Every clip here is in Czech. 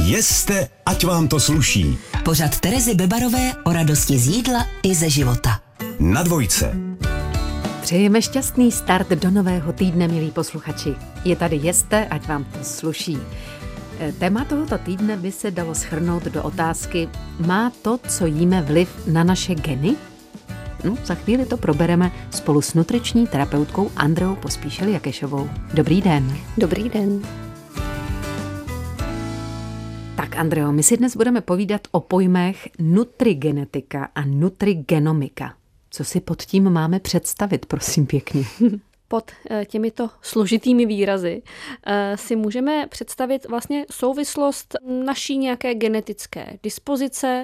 Jeste, ať vám to sluší. Pořad Terezy Bebarové o radosti z jídla i ze života. Na Dvojce. Přejeme šťastný start do nového týdne, milí posluchači. Je tady Jeste, ať vám to sluší. Téma tohoto týdne by se dalo shrnout do otázky: má to, co jíme, vliv na naše geny? Za chvíli to probereme spolu s nutriční terapeutkou Andreou Pospíšil-Jakešovou. Dobrý den. Dobrý den. Tak Andreo, my si dnes budeme povídat o pojmech nutrigenetika a nutrigenomika. Co si pod tím máme představit, prosím pěkně? Pod těmito složitými výrazy si můžeme představit vlastně souvislost naší nějaké genetické dispozice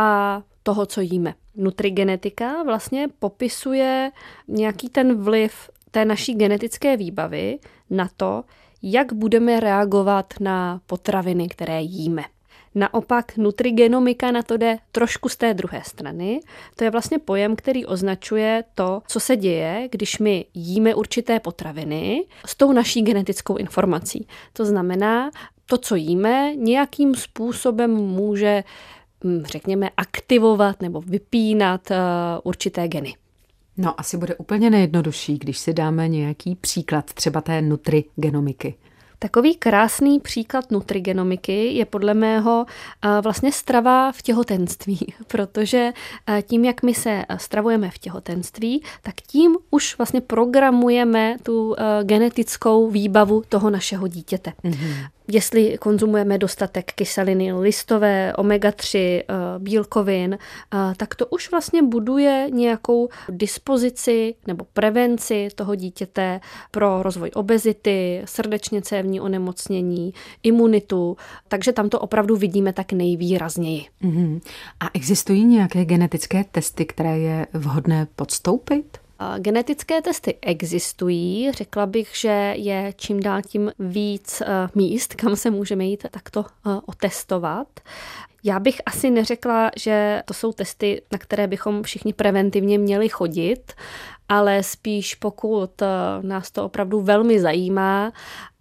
a toho, co jíme. Nutrigenetika vlastně popisuje nějaký ten vliv té naší genetické výbavy na to, jak budeme reagovat na potraviny, které jíme. Naopak nutrigenomika na to jde trošku z té druhé strany. To je vlastně pojem, který označuje to, co se děje, když my jíme určité potraviny s tou naší genetickou informací. To znamená, to, co jíme, nějakým způsobem může, řekněme, aktivovat nebo vypínat určité geny. No, asi bude úplně nejjednodušší, když si dáme nějaký příklad třeba té nutrigenomiky. Takový krásný příklad nutrigenomiky je podle mého vlastně strava v těhotenství, protože tím, jak my se stravujeme v těhotenství, tak tím už vlastně programujeme tu genetickou výbavu toho našeho dítěte. Mm-hmm. Jestli konzumujeme dostatek kyseliny listové, omega-3, bílkovin, tak to už vlastně buduje nějakou dispozici nebo prevenci toho dítěte pro rozvoj obezity, srdečně-cévní onemocnění, imunitu, takže tam to opravdu vidíme tak nejvýrazněji. Mm-hmm. A existují nějaké genetické testy, které je vhodné podstoupit? Genetické testy existují, řekla bych, že je čím dál tím víc míst, kam se můžeme jít takto otestovat. Já bych asi neřekla, že to jsou testy, na které bychom všichni preventivně měli chodit, ale spíš pokud nás to opravdu velmi zajímá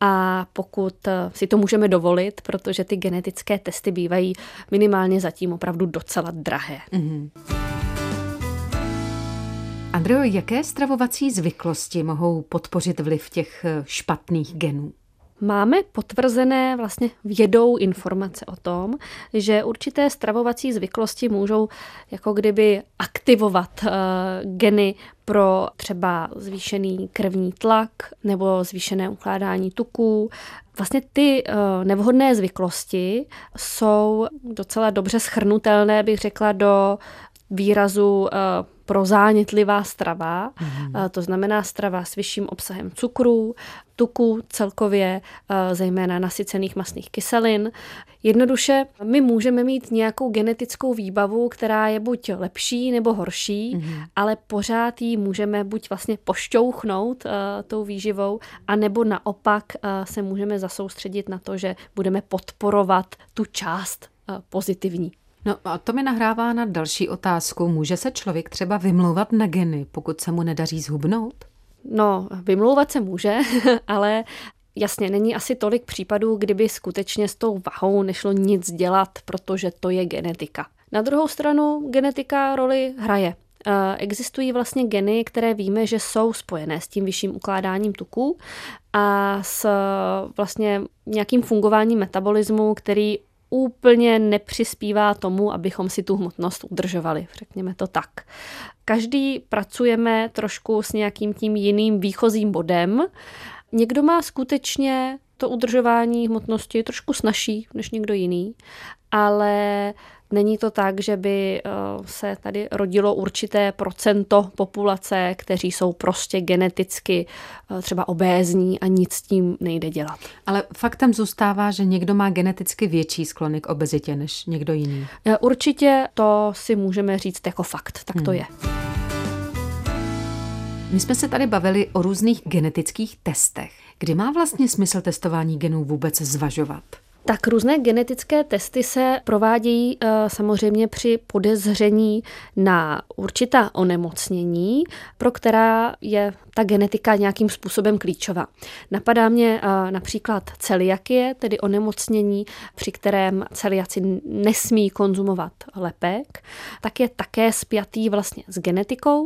a pokud si to můžeme dovolit, protože ty genetické testy bývají minimálně zatím opravdu docela drahé. Mm-hmm. Andreo, jaké stravovací zvyklosti mohou podpořit vliv těch špatných genů? Máme potvrzené vlastně vědou informace o tom, že určité stravovací zvyklosti můžou jako kdyby aktivovat geny pro třeba zvýšený krevní tlak nebo zvýšené ukládání tuků. Vlastně ty nevhodné zvyklosti jsou docela dobře shrnutelné, bych řekla, do výrazu prozánětlivá strava, to znamená strava s vyšším obsahem cukrů, tuků celkově, zejména nasycených mastných kyselin. Jednoduše, my můžeme mít nějakou genetickou výbavu, která je buď lepší nebo horší, ale pořád ji můžeme buď vlastně pošťouchnout tou výživou, anebo naopak se můžeme zasoustředit na to, že budeme podporovat tu část pozitivní. No a to mi nahrává na další otázku. Může se člověk třeba vymlouvat na geny, pokud se mu nedaří zhubnout? No, vymlouvat se může, ale jasně, není asi tolik případů, kdyby skutečně s tou vahou nešlo nic dělat, protože to je genetika. Na druhou stranu genetika roli hraje. Existují vlastně geny, které víme, že jsou spojené s tím vyšším ukládáním tuků a s vlastně nějakým fungováním metabolismu, který úplně nepřispívá tomu, abychom si tu hmotnost udržovali, řekněme to tak. Každý pracujeme trošku s nějakým tím jiným výchozím bodem. Někdo má skutečně to udržování hmotnosti trošku snazší než někdo jiný, ale není to tak, že by se tady rodilo určité procento populace, kteří jsou prostě geneticky třeba obézní a nic s tím nejde dělat. Ale faktem zůstává, že někdo má geneticky větší sklony k obezitě než někdo jiný. Určitě to si můžeme říct jako fakt, tak to je. My jsme se tady bavili o různých genetických testech. Kdy má vlastně smysl testování genů vůbec zvažovat? Tak různé genetické testy se provádějí samozřejmě při podezření na určitá onemocnění, pro která je ta genetika nějakým způsobem klíčová. Napadá mě například celiakie, tedy onemocnění, při kterém celiaci nesmí konzumovat lepek, tak je také spjatý vlastně s genetikou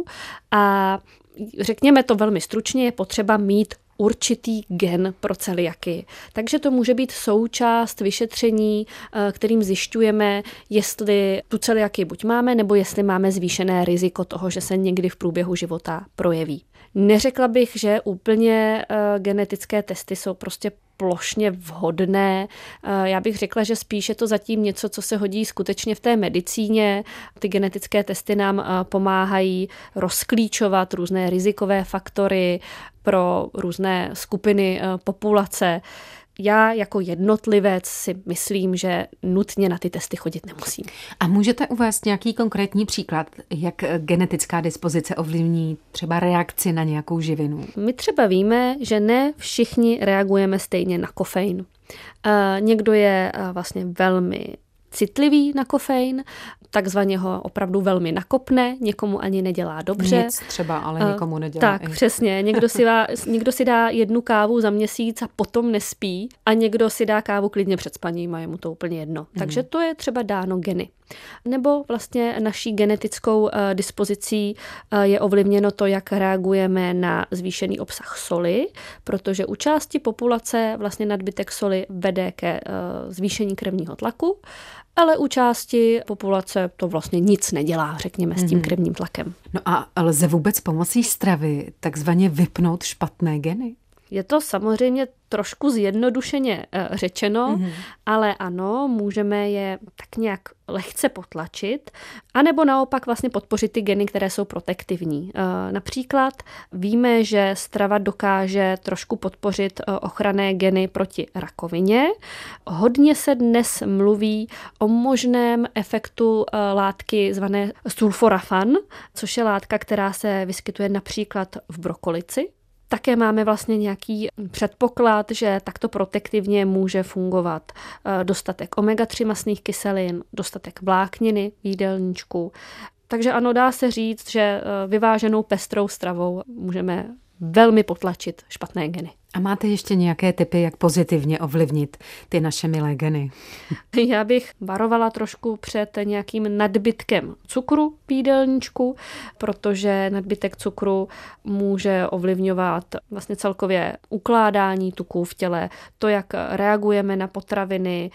a řekněme to velmi stručně, je potřeba mít určitý gen pro celiakii. Takže to může být součást vyšetření, kterým zjišťujeme, jestli tu celiakii buď máme, nebo jestli máme zvýšené riziko toho, že se někdy v průběhu života projeví. Neřekla bych, že úplně genetické testy jsou prostě plošně vhodné. Já bych řekla, že spíš je to zatím něco, co se hodí skutečně v té medicíně. Ty genetické testy nám pomáhají rozklíčovat různé rizikové faktory pro různé skupiny populace. Já jako jednotlivec si myslím, že nutně na ty testy chodit nemusím. A můžete uvést nějaký konkrétní příklad, jak genetická dispozice ovlivní třeba reakci na nějakou živinu? My třeba víme, že ne všichni reagujeme stejně na kofein. Někdo je vlastně velmi citlivý na kofein, takzvaně ho opravdu velmi nakopne, někomu ani nedělá dobře. Nic třeba, ale někomu nedělá. Tak, přesně. Někdo si dá 1 kávu za měsíc a potom nespí a někdo si dá kávu klidně před spaním a je mu to úplně jedno. Takže to je třeba dáno geny. Nebo vlastně naší genetickou dispozicí je ovlivněno to, jak reagujeme na zvýšený obsah soli, protože u části populace vlastně nadbytek soli vede ke zvýšení krevního tlaku, ale u části populace to vlastně nic nedělá, řekněme, s tím krevním tlakem. No a lze vůbec pomocí stravy takzvaně vypnout špatné geny? Je to samozřejmě trošku zjednodušeně řečeno, ale ano, můžeme je tak nějak lehce potlačit, anebo naopak vlastně podpořit ty geny, které jsou protektivní. Například víme, že strava dokáže trošku podpořit ochranné geny proti rakovině. Hodně se dnes mluví o možném efektu látky zvané sulforafan, což je látka, která se vyskytuje například v brokolici. Také máme vlastně nějaký předpoklad, že takto protektivně může fungovat dostatek omega-3 mastných kyselin, dostatek vlákniny v jídelníčku. Takže ano, dá se říct, že vyváženou pestrou stravou můžeme velmi potlačit špatné geny. A máte ještě nějaké tipy, jak pozitivně ovlivnit ty naše milé geny? Já bych varovala trošku před nějakým nadbytkem cukru v jídelníčku, protože nadbytek cukru může ovlivňovat vlastně celkově ukládání tuků v těle, to, jak reagujeme na potraviny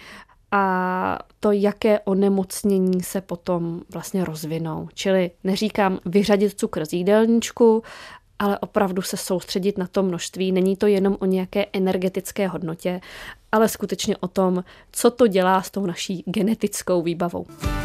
a to, jaké onemocnění se potom vlastně rozvinou. Čili neříkám vyřadit cukr z jídelníčku, ale opravdu se soustředit na to množství. Není to jenom o nějaké energetické hodnotě, ale skutečně o tom, co to dělá s tou naší genetickou výbavou.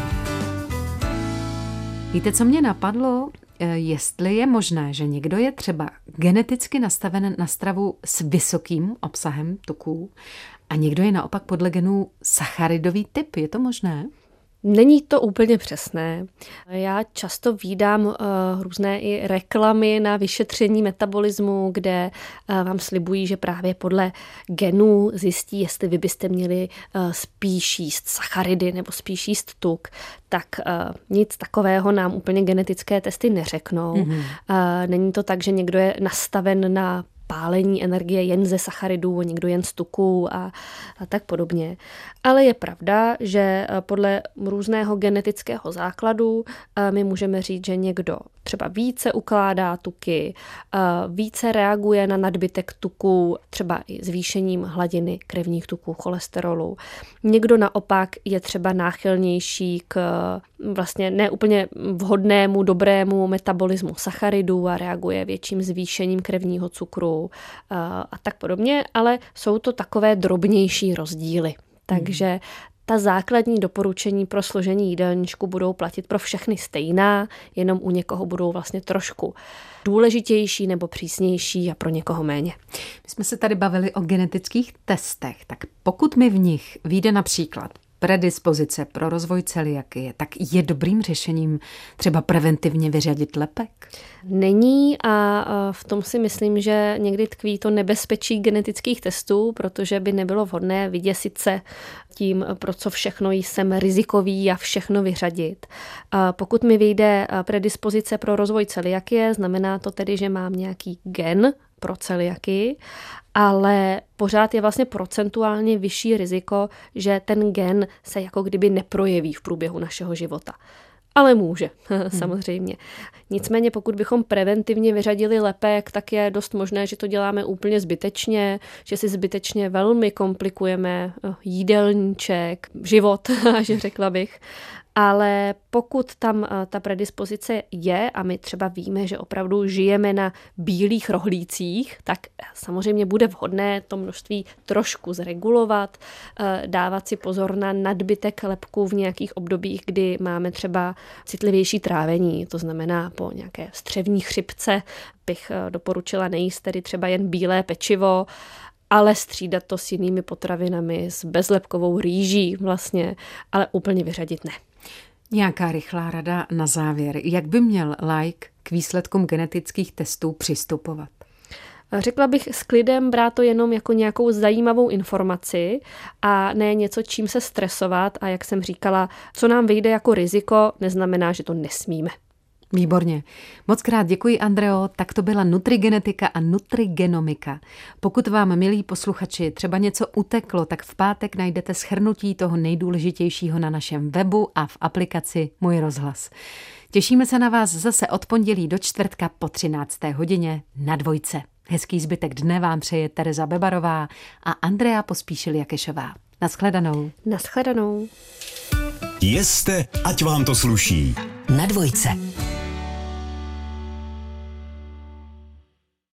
Víte, co mě napadlo? Jestli je možné, že někdo je třeba geneticky nastaven na stravu s vysokým obsahem tuků a někdo je naopak podle genů sacharidový typ. Je to možné? Není to úplně přesné. Já často vídám různé i reklamy na vyšetření metabolismu, kde vám slibují, že právě podle genů zjistí, jestli vy byste měli spíš jíst sacharidy nebo spíš jíst tuk. Tak nic takového nám úplně genetické testy neřeknou. Není to tak, že někdo je nastaven na pálení energie jen ze sacharidů, někdo jen z tuků a tak podobně. Ale je pravda, že podle různého genetického základu my můžeme říct, že někdo třeba více ukládá tuky, více reaguje na nadbytek tuků, třeba i zvýšením hladiny krevních tuků, cholesterolu. Někdo naopak je třeba náchylnější k vlastně neúplně vhodnému, dobrému metabolismu sacharidů a reaguje větším zvýšením krevního cukru a tak podobně, ale jsou to takové drobnější rozdíly. Takže ta základní doporučení pro složení jídelníčku budou platit pro všechny stejná, jenom u někoho budou vlastně trošku důležitější nebo přísnější a pro někoho méně. My jsme se tady bavili o genetických testech, tak pokud mi v nich vyjde například predispozice pro rozvoj celiakie, tak je dobrým řešením třeba preventivně vyřadit lepek? Není a v tom si myslím, že někdy tkví to nebezpečí genetických testů, protože by nebylo vhodné vyděsit se tím, pro co všechno jsem rizikový a všechno vyřadit. Pokud mi vyjde predispozice pro rozvoj celiakie, znamená to tedy, že mám nějaký gen pro celiakii, ale pořád je vlastně procentuálně vyšší riziko, že ten gen se jako kdyby neprojeví v průběhu našeho života. Ale může, samozřejmě. Nicméně pokud bychom preventivně vyřadili lepek, tak je dost možné, že to děláme úplně zbytečně, že si zbytečně velmi komplikujeme jídelníček, život, že řekla bych. Ale pokud tam ta predispozice je a my třeba víme, že opravdu žijeme na bílých rohlících, tak samozřejmě bude vhodné to množství trošku zregulovat, dávat si pozor na nadbytek lepku v nějakých obdobích, kdy máme třeba citlivější trávení, to znamená po nějaké střevní chřipce bych doporučila nejíst tedy třeba jen bílé pečivo, ale střídat to s jinými potravinami, s bezlepkovou rýží vlastně, ale úplně vyřadit ne. Nějaká rychlá rada na závěr. Jak by měl laik k výsledkům genetických testů přistupovat? Řekla bych s klidem brát to jenom jako nějakou zajímavou informaci a ne něco, čím se stresovat a jak jsem říkala, co nám vyjde jako riziko, neznamená, že to nesmíme. Výborně. Moc krát děkuji, Andreo. Tak to byla nutrigenetika a nutrigenomika. Pokud vám, milí posluchači, třeba něco uteklo, tak v pátek najdete shrnutí toho nejdůležitějšího na našem webu a v aplikaci Můj rozhlas. Těšíme se na vás zase od pondělí do čtvrtka po 13. hodině na Dvojce. Hezký zbytek dne vám přeje Tereza Bebarová a Andrea Pospíšil-Jakešová. Naschledanou. Naschledanou. Jeste, ať vám to sluší. Na Dvojce.